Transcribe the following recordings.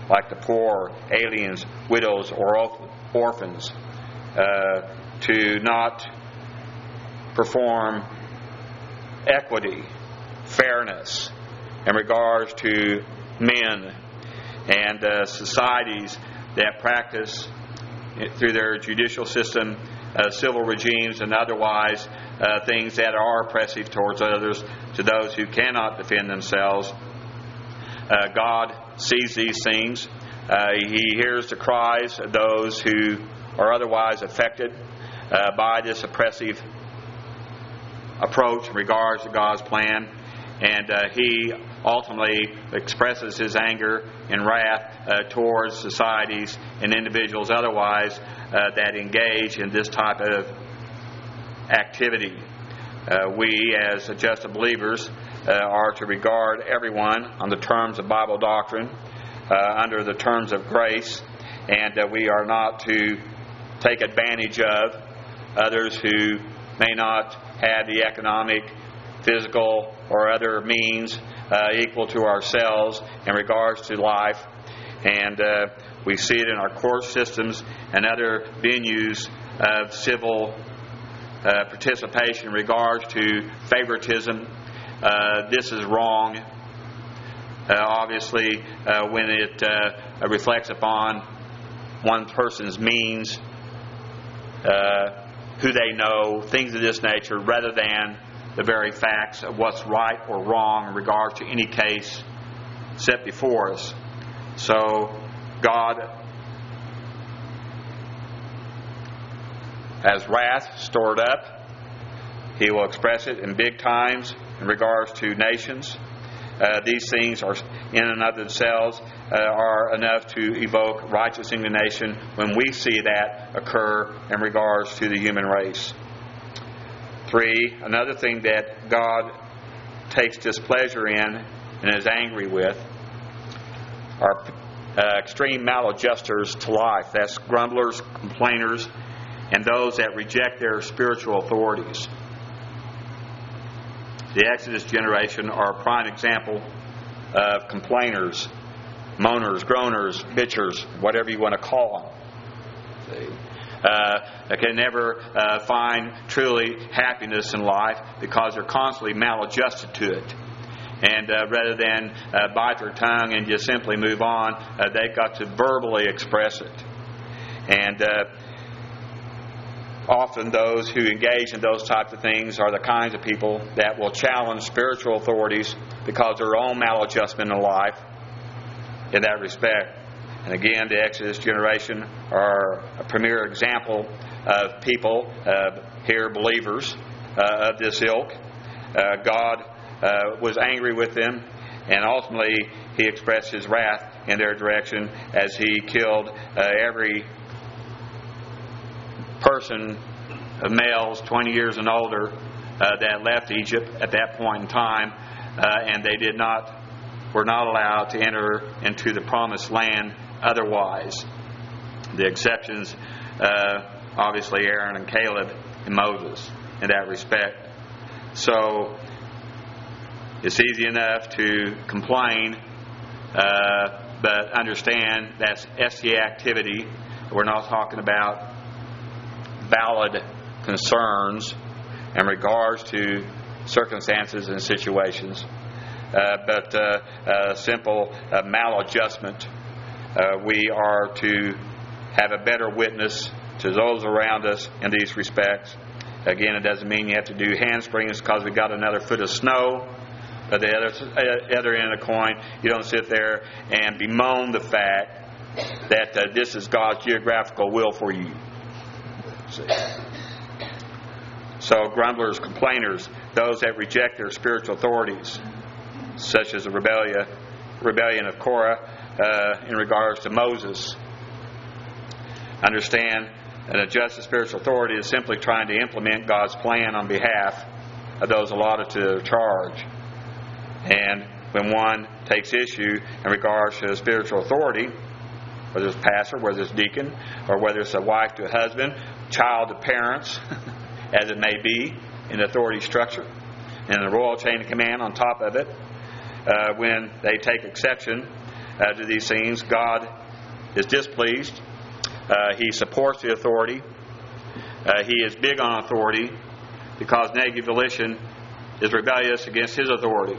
like the poor, aliens, widows, or orphans, to not perform equity, fairness in regards to men and societies that practice through their judicial system, civil regimes, and otherwise things that are oppressive towards others, to those who cannot defend themselves. God sees these things. He hears the cries of those who are otherwise affected by this oppressive approach in regards to God's plan, and He ultimately expresses His anger and wrath towards societies and individuals otherwise that engage in this type of activity. We, as adjusted believers, are to regard everyone on the terms of Bible doctrine, under the terms of grace, and we are not to take advantage of others who may not have the economic, physical, or other means equal to ourselves in regards to life. And we see it in our court systems and other venues of civil participation in regards to favoritism. This is wrong. Obviously, when it reflects upon one person's means, who they know, things of this nature, rather than the very facts of what's right or wrong in regards to any case set before us. So, God has wrath stored up. He will express it in big times in regards to nations. These things are in and of themselves are enough to evoke righteous indignation when we see that occur in regards to the human race. 3, another thing that God takes displeasure in and is angry with are extreme maladjusters to life. That's grumblers, complainers, and those that reject their spiritual authorities. The Exodus generation are a prime example of complainers, moaners, groaners, bitchers, whatever you want to call them. They can never find truly happiness in life because they're constantly maladjusted to it. And rather than bite their tongue and just simply move on, they've got to verbally express it. And often those who engage in those types of things are the kinds of people that will challenge spiritual authorities because of their own maladjustment in life in that respect. And again, the Exodus generation are a premier example of people, here believers of this ilk. God was angry with them, and ultimately He expressed His wrath in their direction as He killed every person of males 20 years and older that left Egypt at that point in time, and they were not allowed to enter into the promised land otherwise. The exceptions, obviously Aaron and Caleb and Moses in that respect. So it's easy enough to complain, but understand that's SCA activity. We're not talking about valid concerns in regards to circumstances and situations, but simple maladjustment. We are to have a better witness to those around us in these respects. Again, it doesn't mean you have to do handsprings because we got another foot of snow. But the other end of the coin, you don't sit there and bemoan the fact that this is God's geographical will for you. See? So grumblers, complainers, those that reject their spiritual authorities, such as the rebellion of Korah in regards to Moses. Understand that a just spiritual authority is simply trying to implement God's plan on behalf of those allotted to their charge. And when one takes issue in regards to spiritual authority, whether it's pastor, whether it's deacon, or whether it's a wife to a husband, child to parents, as it may be in the authority structure, and the royal chain of command on top of it, when they take exception to these things, God is displeased. He supports the authority. He is big on authority because negative volition is rebellious against His authority.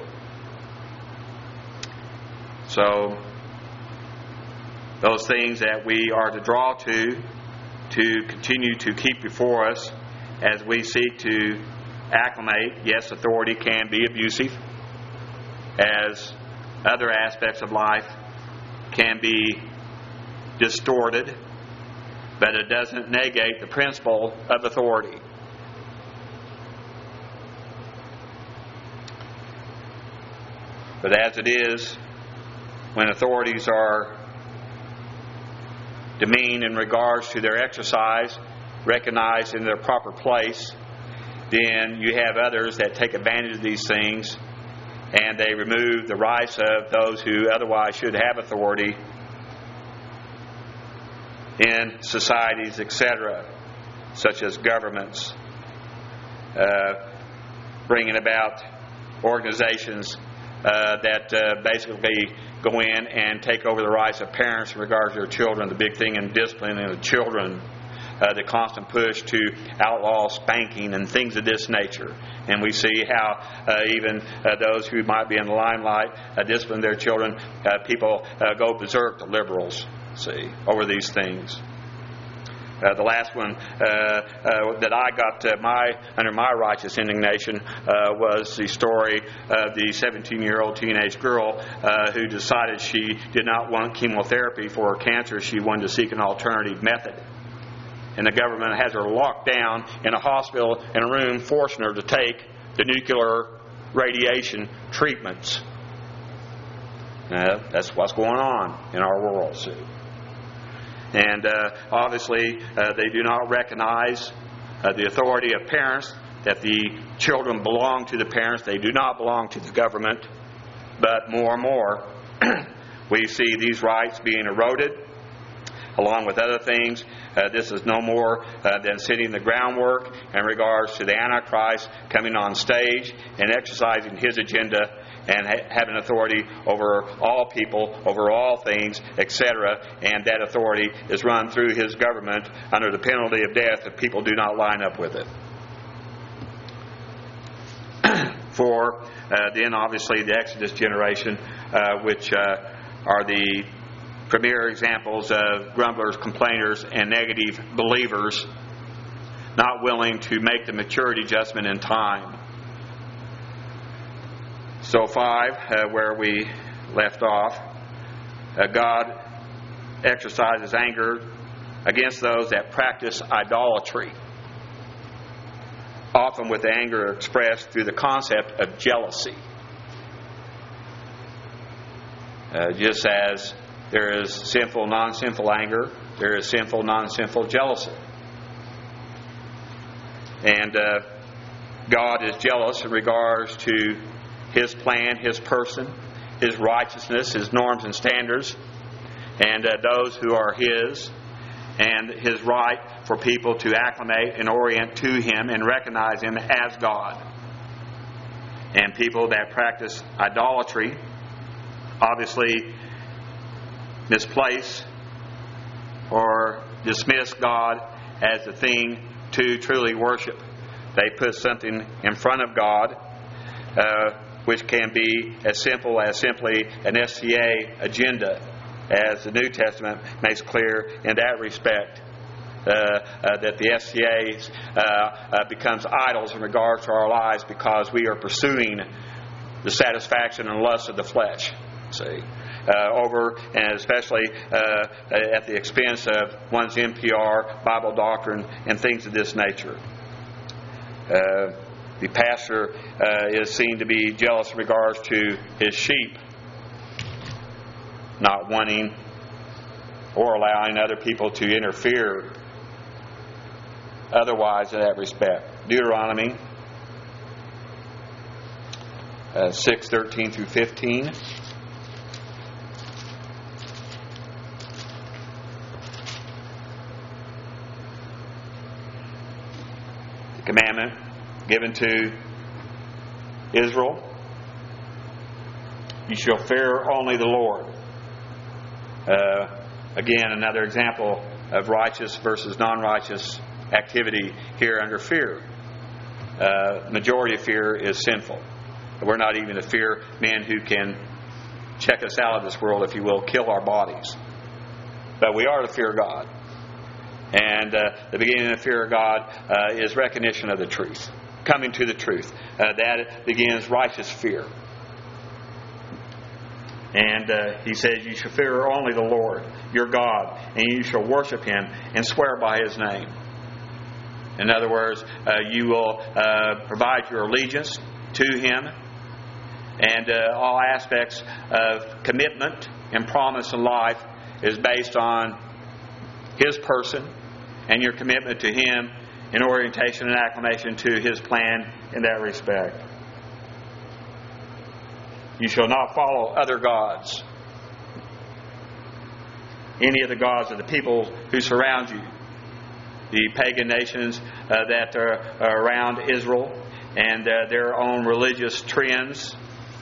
So, those things that we are to draw to continue to keep before us as we seek to acclimate. Yes, authority can be abusive, as other aspects of life can be distorted, but it doesn't negate the principle of authority. But as it is, when authorities are demeaned in regards to their exercise, recognized in their proper place, then you have others that take advantage of these things, and they remove the rights of those who otherwise should have authority in societies, etc., such as governments, bringing about organizations that basically go in and take over the rights of parents in regards to their children. The big thing in disciplining the children, the constant push to outlaw spanking and things of this nature. And we see how even those who might be in the limelight discipline their children. People go berserk, the liberals, see, over these things. The last one that I got under my righteous indignation was the story of the 17-year-old teenage girl who decided she did not want chemotherapy for her cancer. She wanted to seek an alternative method. And the government has her locked down in a hospital in a room, forcing her to take the nuclear radiation treatments. That's what's going on in our world, see. And obviously, they do not recognize the authority of parents, that the children belong to the parents. They do not belong to the government. But more and more, we see these rights being eroded, along with other things. This is no more than setting the groundwork in regards to the Antichrist coming on stage and exercising his agenda and having authority over all people, over all things, etc. And that authority is run through his government under the penalty of death if people do not line up with it. For then obviously the Exodus generation, which are the premier examples of grumblers, complainers, and negative believers, not willing to make the maturity adjustment in time. So 5, where we left off, God exercises anger against those that practice idolatry, often with anger expressed through the concept of jealousy. Just as there is sinful, non-sinful anger, there is sinful, non-sinful jealousy. And God is jealous in regards to His plan, His person, His righteousness, His norms and standards, and those who are His, and His right for people to acclimate and orient to Him and recognize Him as God. And people that practice idolatry obviously misplace or dismiss God as the thing to truly worship. They put something in front of God, which can be as simple as simply an SCA agenda, as the New Testament makes clear in that respect, that the SCAs becomes idols in regards to our lives because we are pursuing the satisfaction and lust of the flesh. See, over and especially at the expense of one's NPR, Bible doctrine, and things of this nature. The pastor is seen to be jealous in regards to his sheep, not wanting or allowing other people to interfere otherwise in that respect. Deuteronomy 6:13 through 15. Commandment given to Israel: you shall fear only the Lord. Again, another example of righteous versus non-righteous activity here under fear. Majority of fear is sinful. We're not even to fear men who can check us out of this world, if you will, kill our bodies. But we are to fear God. And the beginning of the fear of God is recognition of the truth. Coming to the truth. That begins righteous fear. And he says, you shall fear only the Lord, your God, and you shall worship Him and swear by His name. In other words, you will provide your allegiance to Him, and all aspects of commitment and promise in life is based on His person and your commitment to Him in orientation and acclamation to His plan in that respect. You shall not follow other gods. Any of the gods of the people who surround you. The pagan nations that are around Israel and their own religious trends.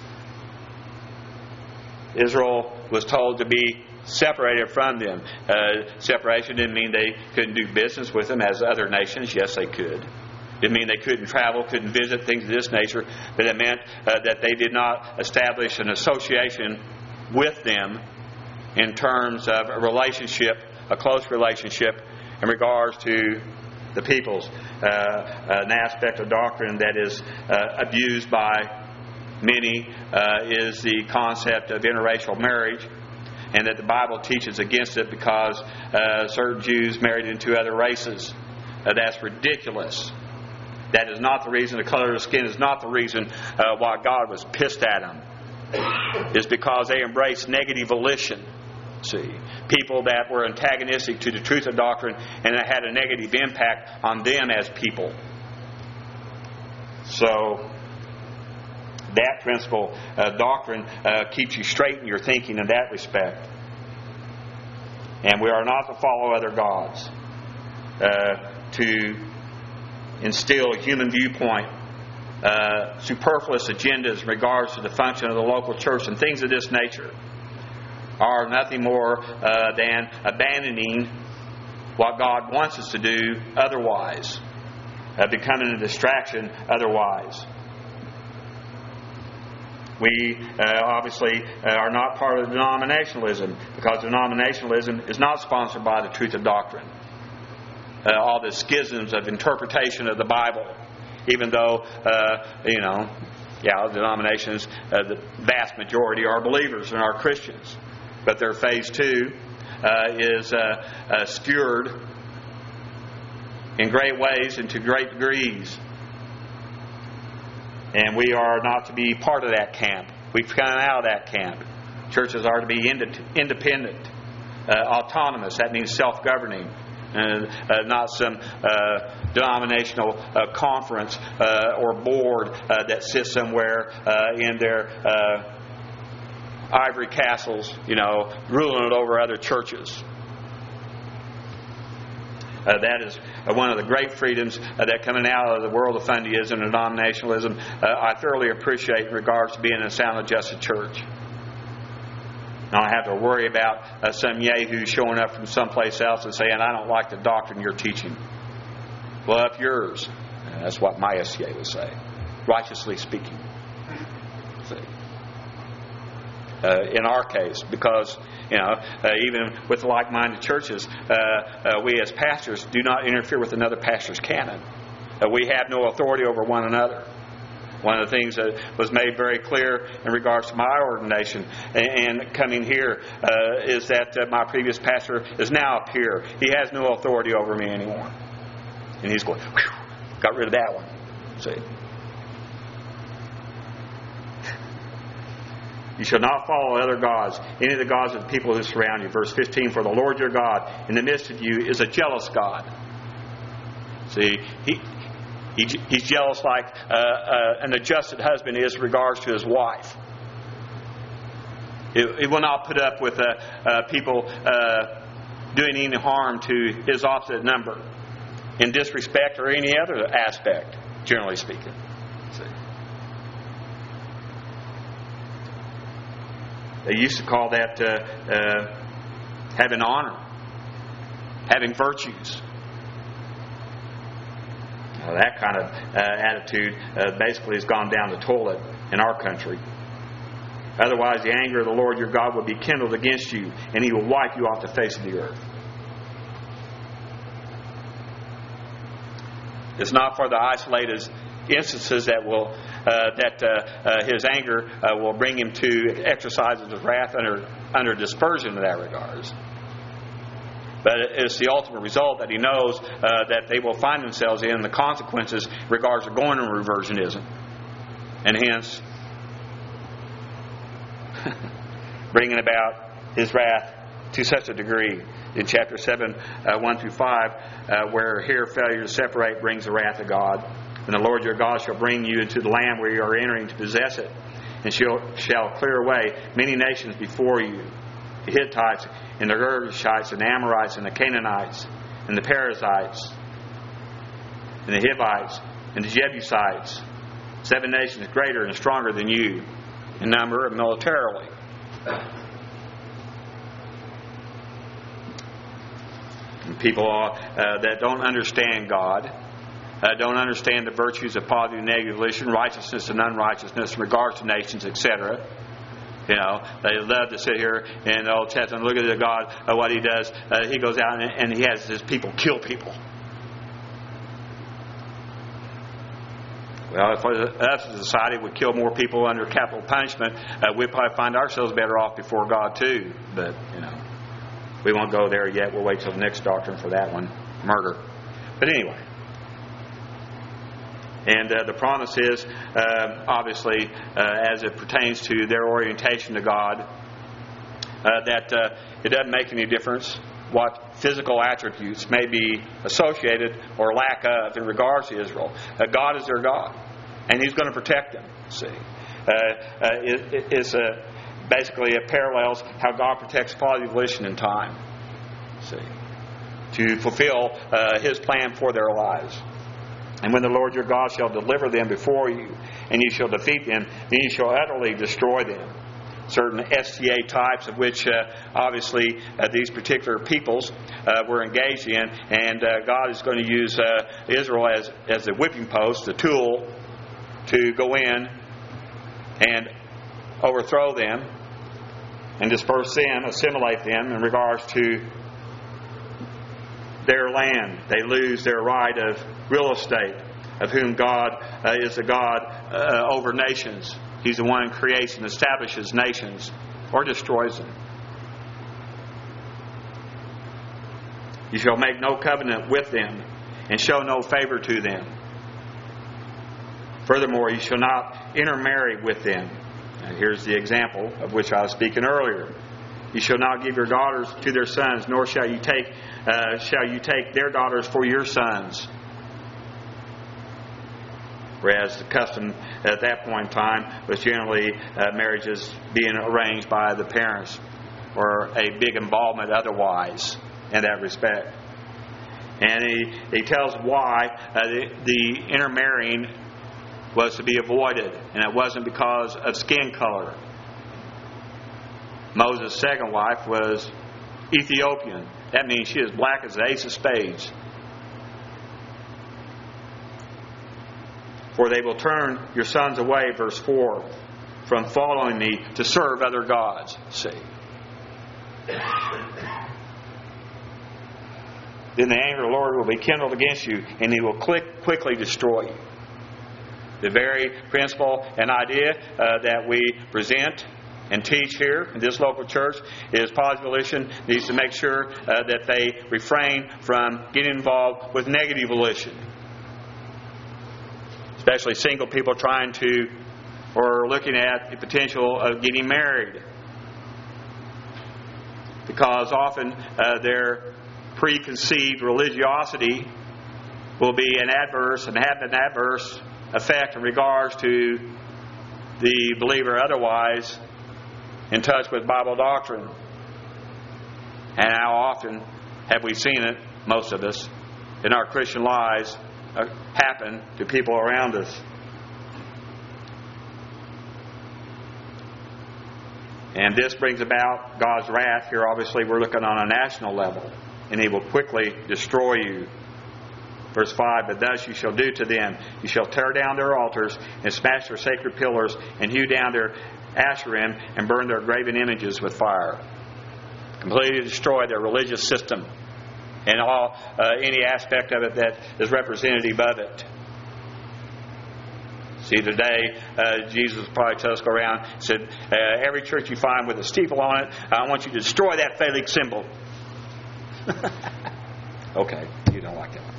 Israel was told to be separated from them. Separation didn't mean they couldn't do business with them as other nations. Yes, they could. It didn't mean they couldn't travel, couldn't visit, things of this nature. But it meant that they did not establish an association with them in terms of a relationship, a close relationship in regards to the peoples. An aspect of doctrine that is abused by many is the concept of interracial marriage, and that the Bible teaches against it because certain Jews married into other races. That's ridiculous. That is not the reason. The color of the skin is not the reason why God was pissed at them. It's because they embraced negative volition. See, people that were antagonistic to the truth of doctrine, and it had a negative impact on them as people. So that principle, doctrine, keeps you straight in your thinking in that respect. And we are not to follow other gods, to instill human viewpoint, superfluous agendas in regards to the function of the local church and things of this nature are nothing more than abandoning what God wants us to do otherwise, becoming a distraction otherwise. We obviously are not part of denominationalism, because denominationalism is not sponsored by the truth of doctrine. All the schisms of interpretation of the Bible, even though, denominations, the vast majority are believers and are Christians. But their phase 2 is skewered in great ways and to great degrees. And we are not to be part of that camp. We've come out of that camp. Churches are to be independent, autonomous. That means self-governing. Not some denominational conference or board that sits somewhere in their ivory castles, ruling it over other churches. That is one of the great freedoms that coming out of the world of fundyism and denominationalism I thoroughly appreciate in regards to being a sound adjusted church. I don't have to worry about some yahoo showing up from someplace else and saying, I don't like the doctrine you're teaching. Well, up yours. That's what my SCA would say. Righteously speaking. See? In our case, because even with like-minded churches, we as pastors do not interfere with another pastor's canon. We have no authority over one another. One of the things that was made very clear in regards to my ordination and coming here is that my previous pastor is now up here. He has no authority over me anymore. And he's going, whew, got rid of that one. See? You shall not follow other gods, any of the gods of the people who surround you. Verse 15, for the Lord your God in the midst of you is a jealous God. See, He's jealous like an adjusted husband is in regards to his wife. He will not put up with people doing any harm to his opposite number in disrespect or any other aspect, generally speaking. See? They used to call that having honor, having virtues. That kind of attitude basically has gone down the toilet in our country. Otherwise, the anger of the Lord your God will be kindled against you, and He will wipe you off the face of the earth. It's not for the isolated instances that His anger will bring Him to exercise His wrath under dispersion in that regards. But it's the ultimate result that He knows that they will find themselves in the consequences in regards to going to reversionism. And hence, bringing about His wrath to such a degree. In chapter 7, 1 through 5, where here failure to separate brings the wrath of God. And the Lord your God shall bring you into the land where you are entering to possess it, and shall clear away many nations before you, the Hittites, and the Girgashites, and the Amorites, and the Canaanites, and the Perizzites, and the Hivites, and the Jebusites, 7 nations greater and stronger than you in number and militarily. And people that don't understand God, don't understand the virtues of positive and negative volition, righteousness and unrighteousness in regards to nations, etc. They love to sit here in the Old Testament and look at the God, what He does. He goes out and He has His people kill people. Well, if us as a society would kill more people under capital punishment, we'd probably find ourselves better off before God too. But, we won't go there yet. We'll wait till the next doctrine for that one, murder. But anyway. And the promise is, obviously, as it pertains to their orientation to God, that it doesn't make any difference what physical attributes may be associated or lack of in regards to Israel. God is their God, and He's going to protect them. See, basically it parallels how God protects positive volition in time. See, to fulfill His plan for their lives. And when the Lord your God shall deliver them before you, and you shall defeat them, then you shall utterly destroy them. Certain STA types of which obviously these particular peoples were engaged in, and God is going to use Israel as a whipping post, a tool to go in and overthrow them and disperse them, assimilate them in regards to their land. They lose their right of real estate, of whom God is the God over nations. He's the one who creates and establishes nations or destroys them. You shall make no covenant with them and show no favor to them. Furthermore, you shall not intermarry with them. Now, here's the example of which I was speaking earlier. You shall not give your daughters to their sons, nor shall you take their daughters for your sons. Whereas the custom at that point in time was generally marriages being arranged by the parents, or a big involvement otherwise in that respect. And he tells why the intermarrying was to be avoided, and it wasn't because of skin color. Moses' second wife was Ethiopian. That means she is black as the ace of spades. For they will turn your sons away, verse 4, from following me to serve other gods. See. Then the anger of the Lord will be kindled against you, and He will quickly destroy you. The very principle and idea that we present and teach here in this local church is positive volition needs to make sure that they refrain from getting involved with negative volition. Especially single people trying to or looking at the potential of getting married. Because often their preconceived religiosity will be an adverse and have an adverse effect in regards to the believer otherwise in touch with Bible doctrine. And how often have we seen it, most of us, in our Christian lives happen to people around us. And this brings about God's wrath. Here obviously we're looking on a national level. And He will quickly destroy you. Verse 5, but thus you shall do to them. You shall tear down their altars and smash their sacred pillars and hew down their Asherim and burn their graven images with fire. Completely destroy their religious system and all any aspect of it that is representative of it. See, today, Jesus probably tells us to go around and said, every church you find with a steeple on it, I want you to destroy that phallic symbol. Okay, you don't like that one.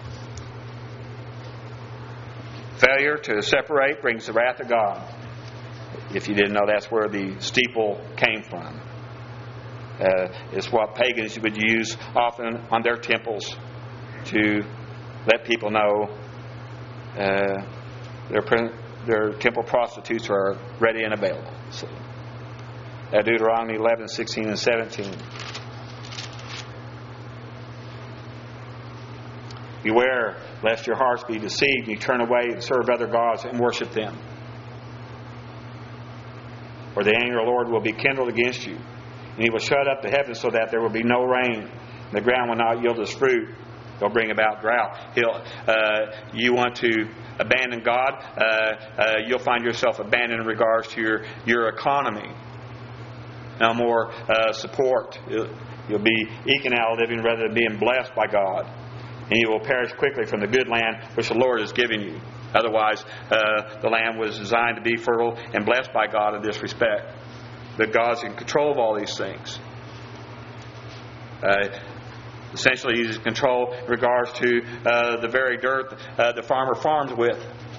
Failure to separate brings the wrath of God. If you didn't know, that's where the steeple came from. It's what pagans would use often on their temples to let people know their temple prostitutes are ready and available. So, Deuteronomy 11, 16, and 17. Beware lest your hearts be deceived and you turn away and serve other gods and worship them. For the anger of the Lord will be kindled against you, and He will shut up the heavens so that there will be no rain, and the ground will not yield its fruit. He'll bring about drought. You want to abandon God, you'll find yourself abandoned in regards to your economy. No more support. You'll be eking out a living rather than being blessed by God. And you will perish quickly from the good land which the Lord has given you. Otherwise, the land was designed to be fertile and blessed by God in this respect. But God's in control of all these things. Essentially, He's in control in regards to the very dirt the farmer farms with.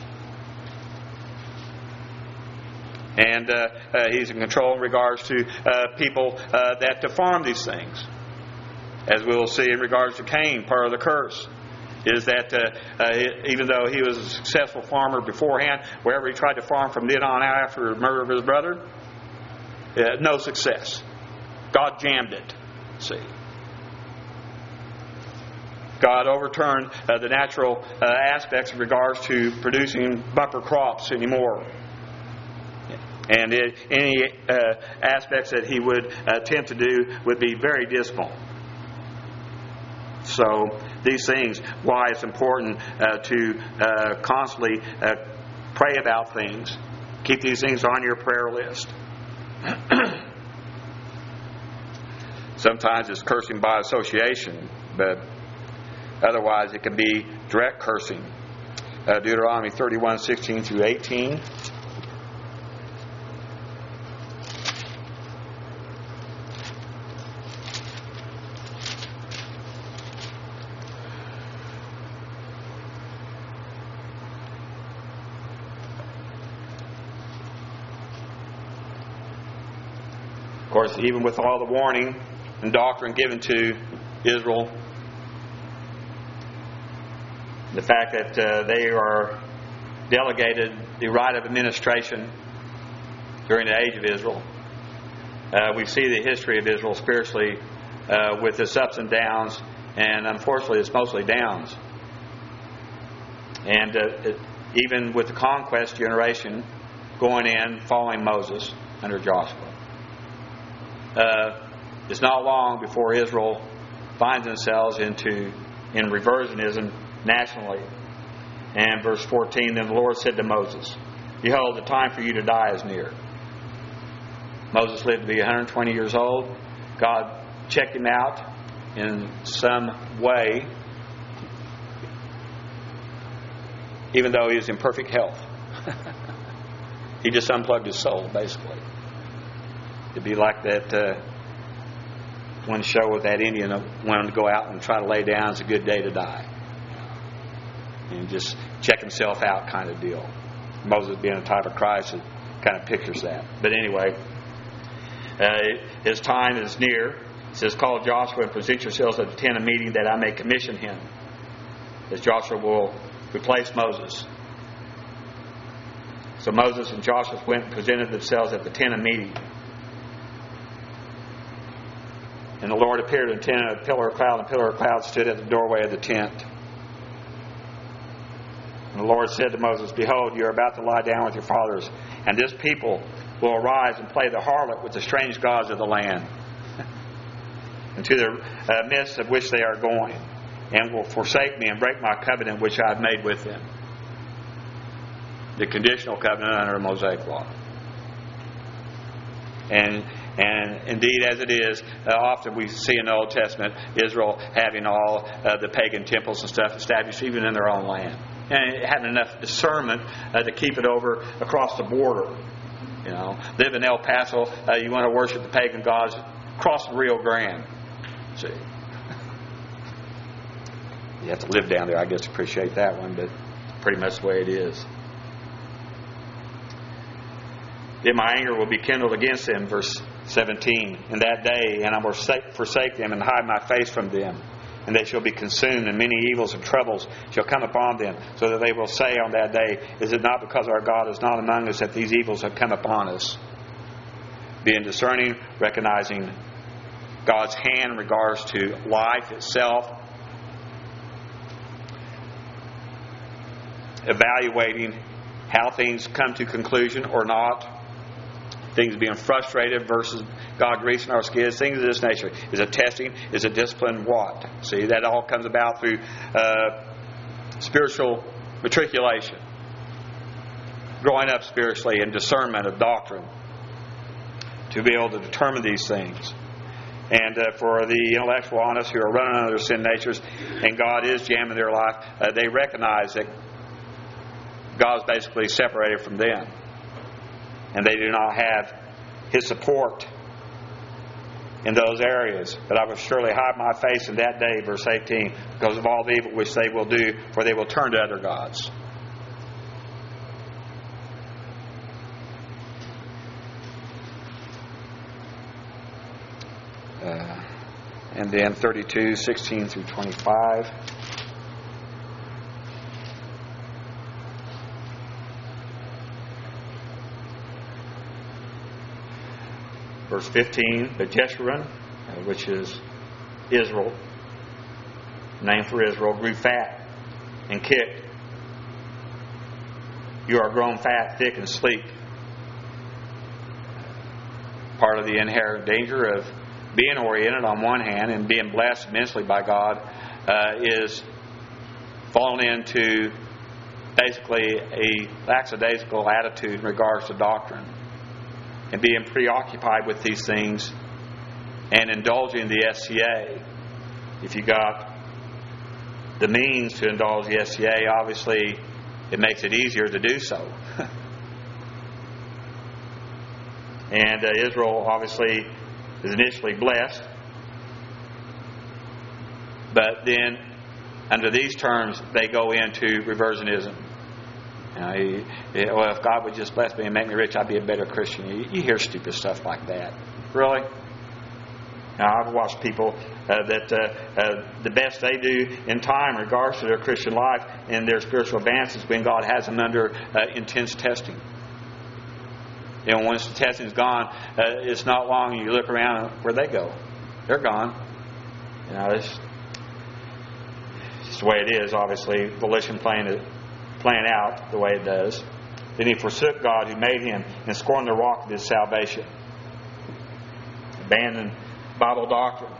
And He's in control in regards to people that to farm these things. As we will see in regards to Cain, part of the curse is that even though he was a successful farmer beforehand, wherever he tried to farm from then on out after the murder of his brother, no success. God jammed it. See, God overturned the natural aspects in regards to producing bumper crops anymore. And any aspects that He would attempt to do would be very dismal. So these things, why it's important to constantly pray about things. Keep these things on your prayer list. Sometimes it's cursing by association, but otherwise it can be direct cursing. Deuteronomy 31, 16 through 18. Of course, even with all the warning and doctrine given to Israel, the fact that they are delegated the right of administration during the age of Israel. We see the history of Israel spiritually with its ups and downs, and unfortunately it's mostly downs. And even with the conquest generation going in, following Moses under Joshua. It's not long before Israel finds themselves in reversionism nationally. And verse 14, then the Lord said to Moses, behold, the time for you to die is near. Moses lived to be 120 years old. God checked him out in some way, even though he was in perfect health. He just unplugged his soul, basically. It'd be like that one show with that Indian wanting to go out and try to lay down. It's a good day to die. And just check himself out kind of deal. Moses being a type of Christ, it kind of pictures that. But anyway, his time is near. It says, call Joshua and present yourselves at the tent of meeting that I may commission him. As Joshua will replace Moses. So Moses and Joshua went and presented themselves at the tent of meeting. And the Lord appeared in the tent in a pillar of cloud, and a pillar of cloud stood at the doorway of the tent. And And the Lord said to Moses, Behold, you are about to lie down with your fathers, and this people will arise and play the harlot with the strange gods of the land, into the midst of which they are going, and will forsake me and break my covenant which I have made with them. The conditional covenant under the Mosaic law. And indeed, as it is, often we see in the Old Testament Israel having all the pagan temples and stuff established even in their own land, and having enough discernment to keep it over across the border. You know, live in El Paso, you want to worship the pagan gods, cross the Rio Grande. See, you have to live down there, I guess, to appreciate that one, but pretty much the way it is. Then my anger will be kindled against them, verse 17, in that day, and I will forsake them and hide my face from them, and they shall be consumed, and many evils and troubles shall come upon them, so that they will say on that day, Is it not because our God is not among us that these evils have come upon us? Being discerning, recognizing God's hand in regards to life itself, evaluating how things come to conclusion or not, things being frustrated versus God greasing our skids, things of this nature. Is it testing? Is it discipline? What? See, that all comes about through spiritual matriculation, growing up spiritually, and discernment of doctrine to be able to determine these things. And for the intellectual honest who are running under their sin natures and God is jamming their life, they recognize that God is basically separated from them. And they do not have His support in those areas. But I will surely hide my face in that day, verse 18, because of all the evil which they will do, for they will turn to other gods. And then 32, 16 through 25. Verse 15, but Jeshurun, which is Israel, name for Israel, grew fat and kicked. You are grown fat, thick, and sleek. Part of the inherent danger of being oriented on one hand and being blessed immensely by God is falling into basically a lackadaisical attitude in regards to doctrine, and being preoccupied with these things and indulging the SCA. If you got the means to indulge the SCA, obviously it makes it easier to do so. And Israel obviously is initially blessed, but then under these terms they go into reversionism. Well, if God would just bless me and make me rich, I'd be a better Christian. You hear stupid stuff like that. Really? Now, I've watched people that the best they do in time in regards to their Christian life and their spiritual advances when God has them under intense testing. You know, once the testing's gone, it's not long and you look around and where'd they go? They're gone. You know, it's just the way it is, obviously. Volition playing out the way it does. Then he forsook God who made him and scorned the rock of his salvation. Abandoned Bible doctrine.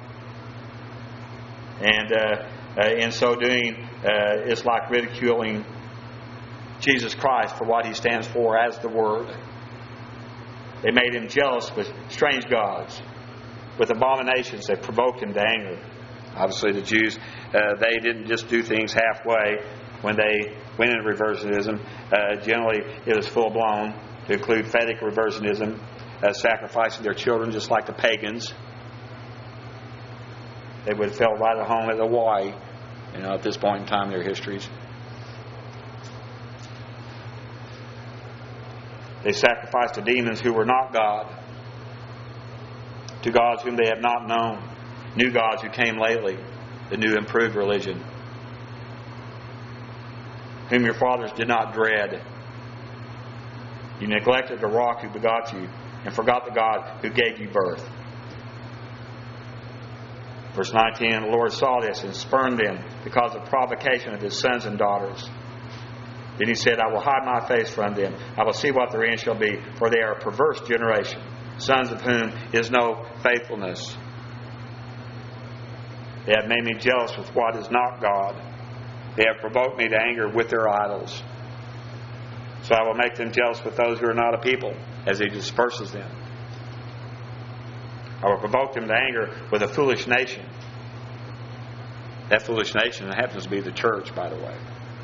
And in so doing, it's like ridiculing Jesus Christ for what he stands for as the Word. They made him jealous with strange gods, with abominations that provoked him to anger. Obviously the Jews, they didn't just do things halfway when they went into reversionism. Generally it was full blown, to include Vedic reversionism, sacrificing their children just like the pagans. They would have felt right at home at Hawaii, at this point in time in their histories. They sacrificed to demons who were not God, to gods whom they have not known, new gods who came lately, the new improved religion, whom your fathers did not dread. You neglected the rock who begot you, and forgot the God who gave you birth. Verse 19, and the Lord saw this and spurned them because of provocation of his sons and daughters. Then he said, I will hide my face from them. I will see what their end shall be, for they are a perverse generation, sons of whom is no faithfulness. They have made me jealous with what is not God. They have provoked me to anger with their idols. So I will make them jealous with those who are not a people, as he disperses them. I will provoke them to anger with a foolish nation. That foolish nation happens to be the church, by the way.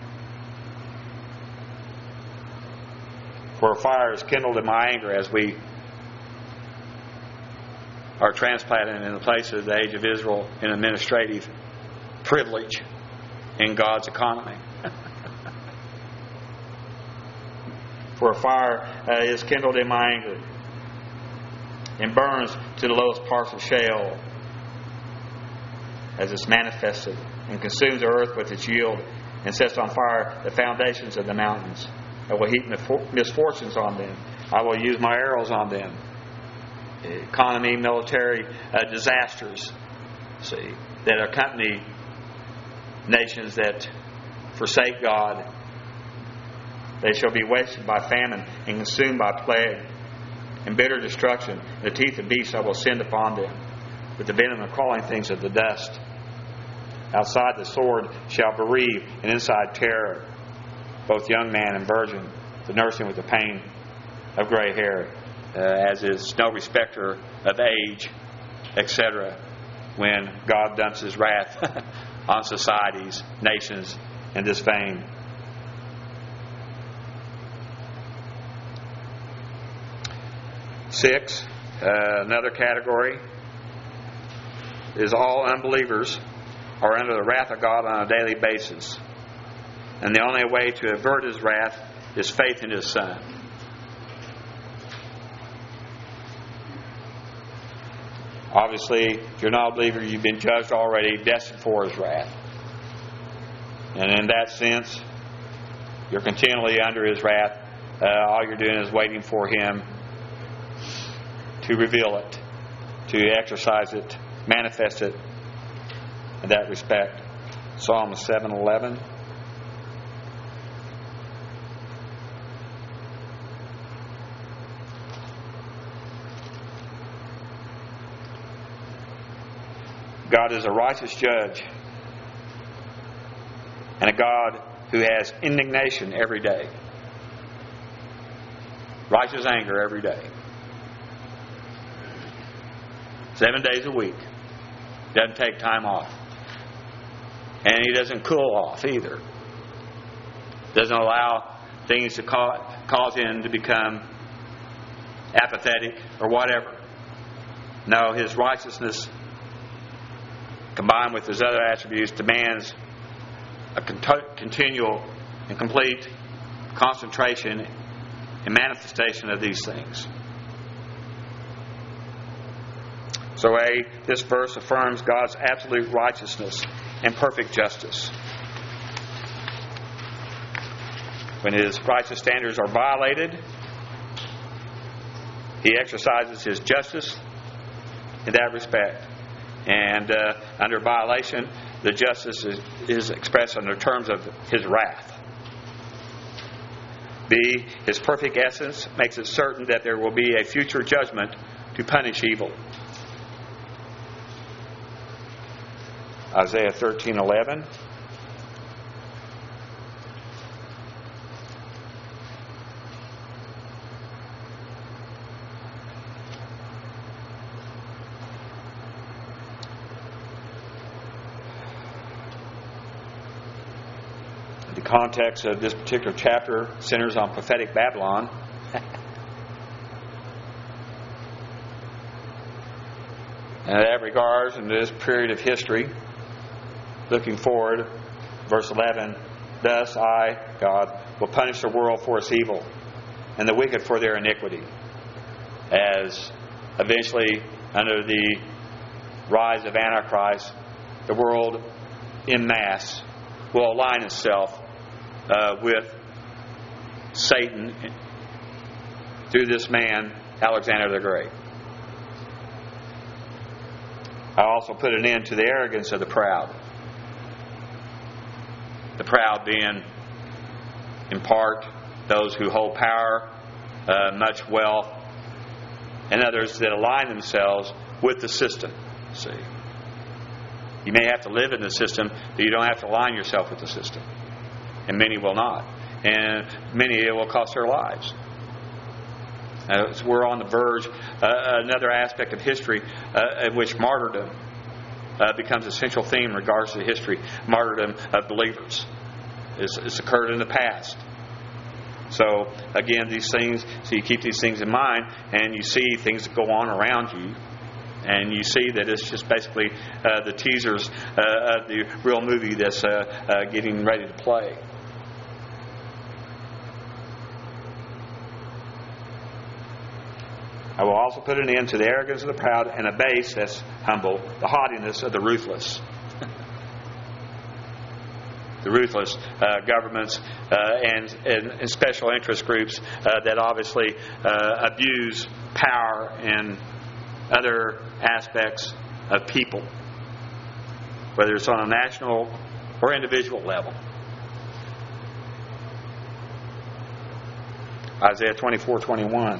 For a fire is kindled in my anger as we are transplanted in the place of the age of Israel in administrative privilege in God's economy. For a fire is kindled in my anger and burns to the lowest parts of Sheol as it's manifested, and consumes the earth with its yield, and sets on fire the foundations of the mountains. I will heap misfortunes on them. I will use my arrows on them. Economy, military disasters, that accompany nations that forsake God. They shall be wasted by famine and consumed by plague and bitter destruction. The teeth of beasts I will send upon them, with the venom of crawling things of the dust. Outside the sword shall bereave, and inside terror, both young man and virgin, the nursing with the pain of gray hair, as is no respecter of age, etc., when God dumps His wrath on societies, nations, in this vein. Six, another category is all unbelievers are under the wrath of God on a daily basis. And the only way to avert His wrath is faith in His Son. Obviously, if you're not a believer, you've been judged already, destined for His wrath. And in that sense, you're continually under His wrath. All you're doing is waiting for Him to reveal it, to exercise it, manifest it in that respect. Psalm 7:11. God is a righteous judge and a God who has indignation every day. Righteous anger every day. 7 days a week. Doesn't take time off. And He doesn't cool off either. Doesn't allow things to cause Him to become apathetic or whatever. No, His righteousness, combined with His other attributes, demands a continual and complete concentration and manifestation of these things. So this verse affirms God's absolute righteousness and perfect justice. When His righteous standards are violated, He exercises His justice in that respect. And under violation, the justice is expressed under terms of His wrath. B, His perfect essence makes it certain that there will be a future judgment to punish evil. Isaiah 13:11. The context of this particular chapter centers on prophetic Babylon. And in that regard, in this period of history, looking forward, verse 11, thus I, God, will punish the world for its evil and the wicked for their iniquity. As eventually, under the rise of Antichrist, the world en masse will align itself with Satan through this man, Alexander the Great. I also put an end to the arrogance of the proud. The proud being in part those who hold power, much wealth, and others that align themselves with the system. See, you may have to live in the system, but you don't have to align yourself with the system. And many will not. And many, it will cost their lives. So we're on the verge. Another aspect of history in which martyrdom becomes a central theme in regards to the history. Martyrdom of believers. It's occurred in the past. So, again, these things, so you keep these things in mind, and you see things that go on around you, and you see that it's just basically the teasers of the real movie that's getting ready to play. I will also put an end to the arrogance of the proud and abase, that's humble, the haughtiness of the ruthless. The ruthless governments and special interest groups that obviously abuse power and other aspects of people, whether it's on a national or individual level. Isaiah 24:21.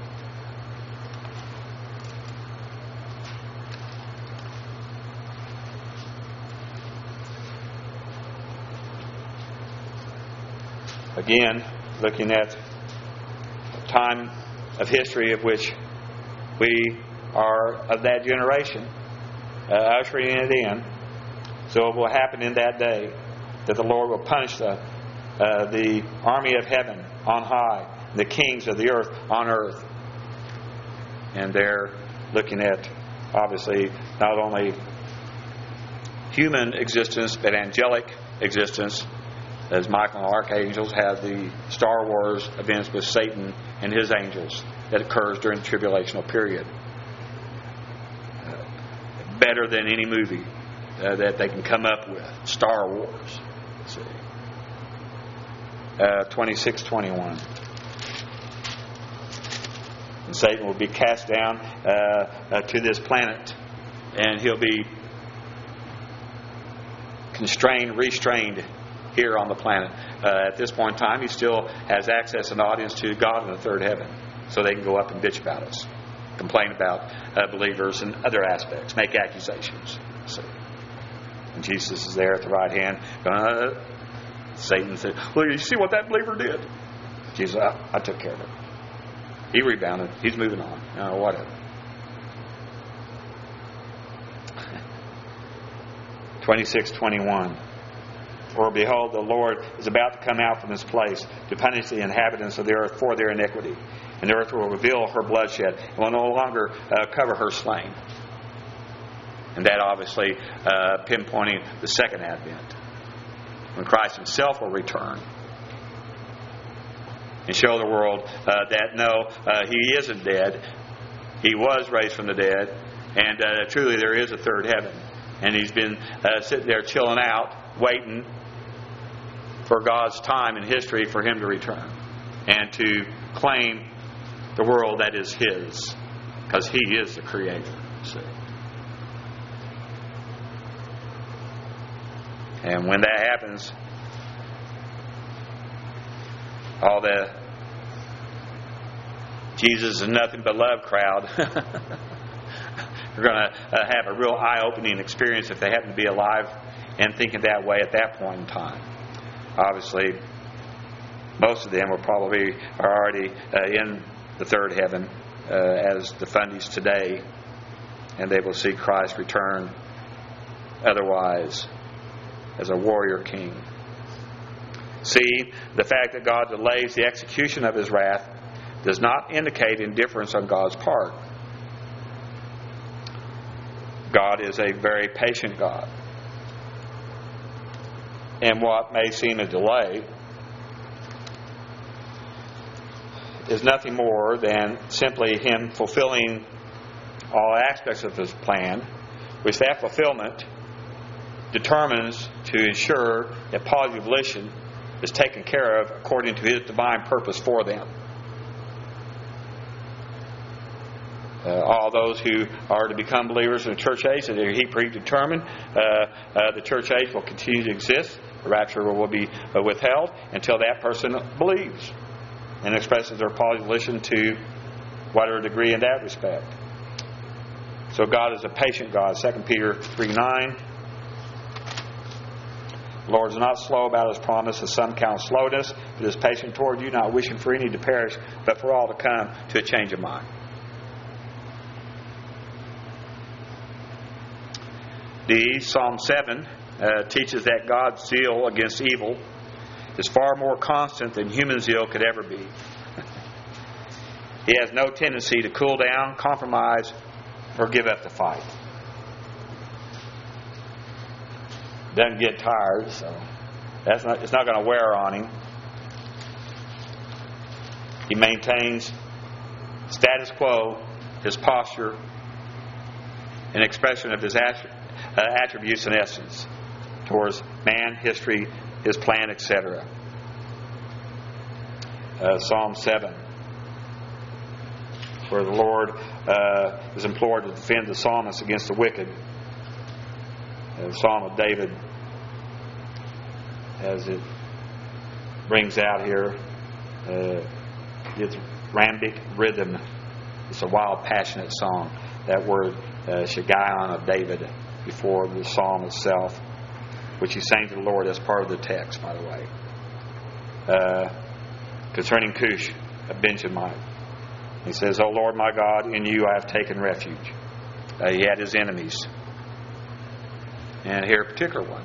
Again, looking at a time of history of which we are of that generation, ushering it in. So it will happen in that day that the Lord will punish the army of heaven on high, the kings of the earth on earth. And they're looking at, obviously, not only human existence, but angelic existence, as Michael and the archangels have the Star Wars events with Satan and his angels that occurs during the tribulational period. Better than any movie that they can come up with. Star Wars. Let's see. 26:21. And Satan will be cast down to this planet, and he'll be restrained here on the planet. At this point in time, he still has access and audience to God in the third heaven, so they can go up and bitch about us, complain about believers and other aspects, make accusations. So, and Jesus is there at the right hand. Satan said, "Well, you see what that believer did?" Jesus, I took care of it. He rebounded. He's moving on. Whatever. 26:21. For behold, the Lord is about to come out from His place to punish the inhabitants of the earth for their iniquity. And the earth will reveal her bloodshed and will no longer cover her slain. And that obviously pinpointing the second advent, when Christ Himself will return and show the world that no, He isn't dead. He was raised from the dead, and truly there is a third heaven. And He's been sitting there chilling out, waiting for God's time in history for Him to return and to claim the world that is His, because He is the Creator. See? And when that happens, all the Jesus is nothing but love crowd are going to have a real eye-opening experience if they happen to be alive and thinking that way at that point in time. Obviously, most of them are already in the third heaven as the fundies today, and they will see Christ return otherwise as a warrior king. See, the fact that God delays the execution of His wrath does not indicate indifference on God's part. God is a very patient God. And what may seem a delay is nothing more than simply Him fulfilling all aspects of His plan, which that fulfillment determines to ensure that positive volition is taken care of according to His divine purpose for them. All those who are to become believers in the church age, that He predetermined, the church age will continue to exist The rapture will be withheld until that person believes and expresses their position to whatever degree in that respect. So God is a patient God. 2 Peter 3:9. The Lord is not slow about His promise, as some count slowness, but is patient toward you, not wishing for any to perish, but for all to come to a change of mind. Psalm 7 teaches that God's zeal against evil is far more constant than human zeal could ever be. He has no tendency to cool down, compromise, or give up the fight. Doesn't get tired, so it's not going to wear on him. He maintains status quo, his posture, an expression of his attributes and essence towards man, history, his plan, etc. Psalm 7, where the Lord is implored to defend the psalmist against the wicked. The Psalm of David, as it brings out here, its rhambic rhythm. It's a wild, passionate song. That word, Shiggaion of David, before the psalm itself, which he sang to the Lord as part of the text, by the way. Concerning Cush, a Benjamite. He says, O Lord my God, in you I have taken refuge. He had his enemies. And here a particular one.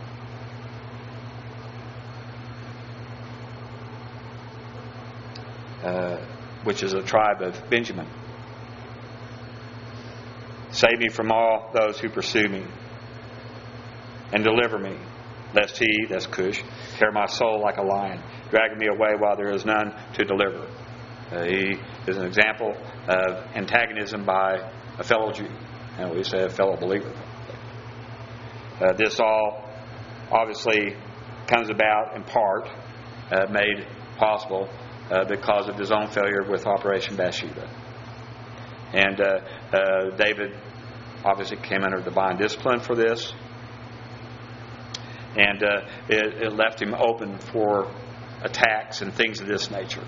Which is a tribe of Benjamin. Save me from all those who pursue me, and deliver me, lest he, that's Cush, tear my soul like a lion, dragging me away while there is none to deliver. He is an example of antagonism by a fellow Jew, and we say a fellow believer. This all obviously comes about in part, made possible because of his own failure with Operation Bathsheba. And David obviously came under divine discipline for this. And it left him open for attacks and things of this nature.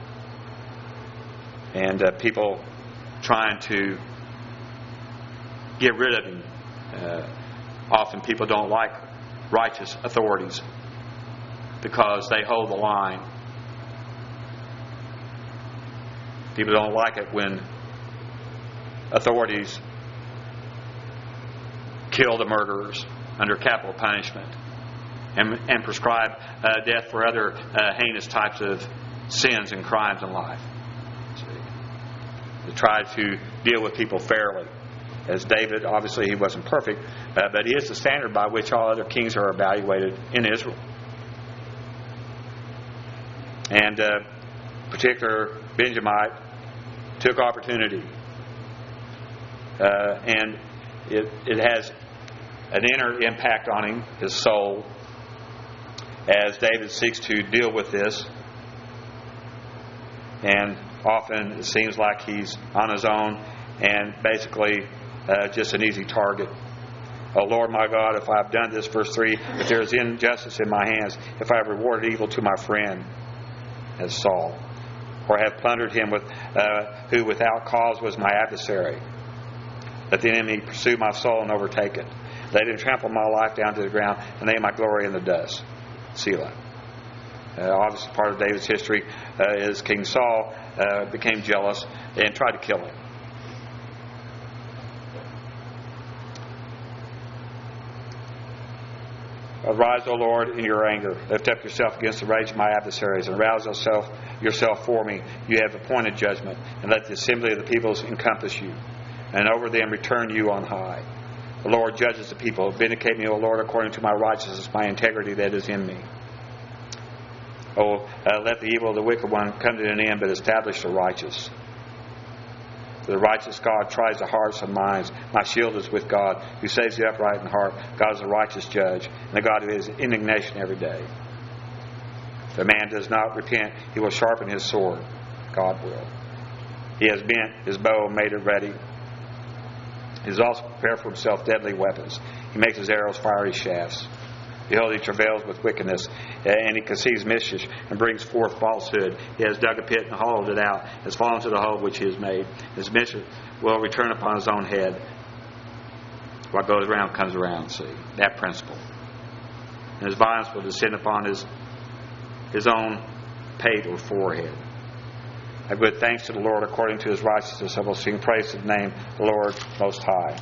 And people trying to get rid of him. Often people don't like righteous authorities because they hold the line. People don't like it when authorities kill the murderers under capital punishment and prescribe death for other heinous types of sins and crimes in life. They try to deal with people fairly. As David, obviously he wasn't perfect, but he is the standard by which all other kings are evaluated in Israel. And particular Benjamite took opportunity. And it has an inner impact on him, his soul, as David seeks to deal with this. And often it seems like he's on his own and basically just an easy target. O Lord my God, if I have done this, verse 3, if there is injustice in my hands, if I have rewarded evil to my friend, as Saul, or have plundered him with who without cause was my adversary, let the enemy pursue my soul and overtake it. Let him trample my life down to the ground and lay my glory in the dust. Selah. Obviously part of David's history is King Saul became jealous and tried to kill him. Arise, O Lord, in your anger. Lift up yourself against the rage of my adversaries, and rouse yourself for me. You have appointed judgment, and let the assembly of the peoples encompass you, and over them return you on high. The Lord judges the people. Vindicate me, O Lord, according to my righteousness, my integrity that is in me. Let the evil of the wicked one come to an end, but establish the righteous. The righteous God tries the hearts and minds. My shield is with God, who saves the upright in heart. God is a righteous judge, and the God who is indignation every day. If a man does not repent, he will sharpen his sword. God will. He has bent his bow and made it ready. He has also prepared for himself deadly weapons. He makes his arrows fiery shafts. Behold, he travails with wickedness, and he conceives mischief, and brings forth falsehood. He has dug a pit and hollowed it out, has fallen into the hole which he has made. His mischief will return upon his own head. What goes around comes around, see, that principle. And his violence will descend upon his own pate or forehead. I give thanks to the Lord according to his righteousness. I will sing praise to the name of the Lord Most High.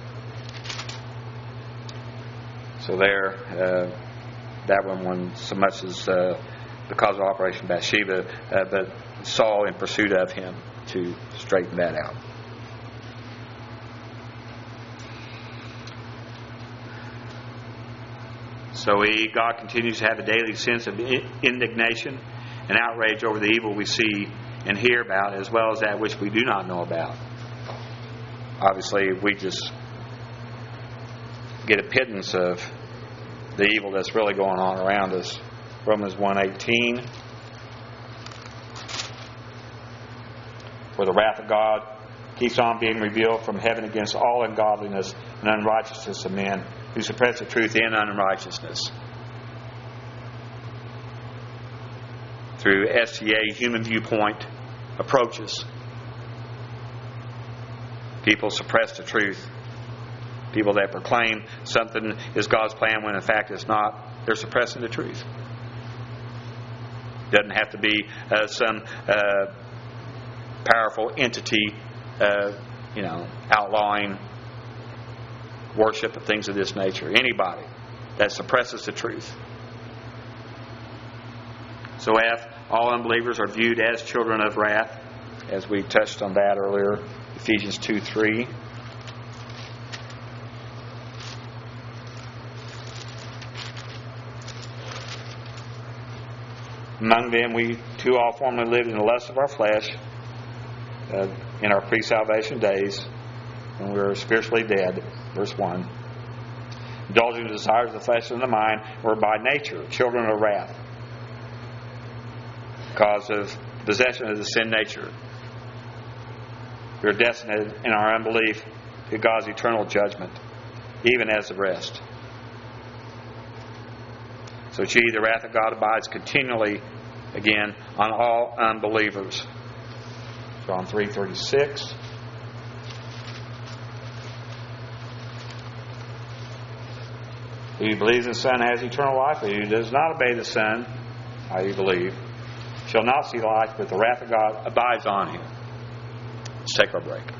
So there, that one wasn't so much as because of Operation Bathsheba, but Saul in pursuit of him to straighten that out. So God continues to have a daily sense of indignation and outrage over the evil we see and hear about, as well as that which we do not know about. Obviously, we just get a pittance of the evil that's really going on around us. Romans 1:18. For the wrath of God keeps on being revealed from heaven against all ungodliness and unrighteousness of men who suppress the truth in unrighteousness. Through SCA human viewpoint approaches, people suppress the truth. People that proclaim something is God's plan when in fact it's not, they're suppressing the truth. Doesn't have to be some powerful entity, outlawing worship and things of this nature. Anybody that suppresses the truth. So F, all unbelievers are viewed as children of wrath, as we touched on that earlier, Ephesians 2:3. Among them we too all formerly lived in the lust of our flesh, in our pre-salvation days, when we were spiritually dead, verse 1. Indulging the desires of the flesh and the mind, were by nature children of wrath, because of possession of the sin nature. We are destined in our unbelief to God's eternal judgment, even as the rest. So the wrath of God abides continually, again, on all unbelievers. John 3:36. Who believes in the Son has eternal life, but who does not obey the Son, i.e. believe, shall not see life, but the wrath of God abides on him. Let's take our break.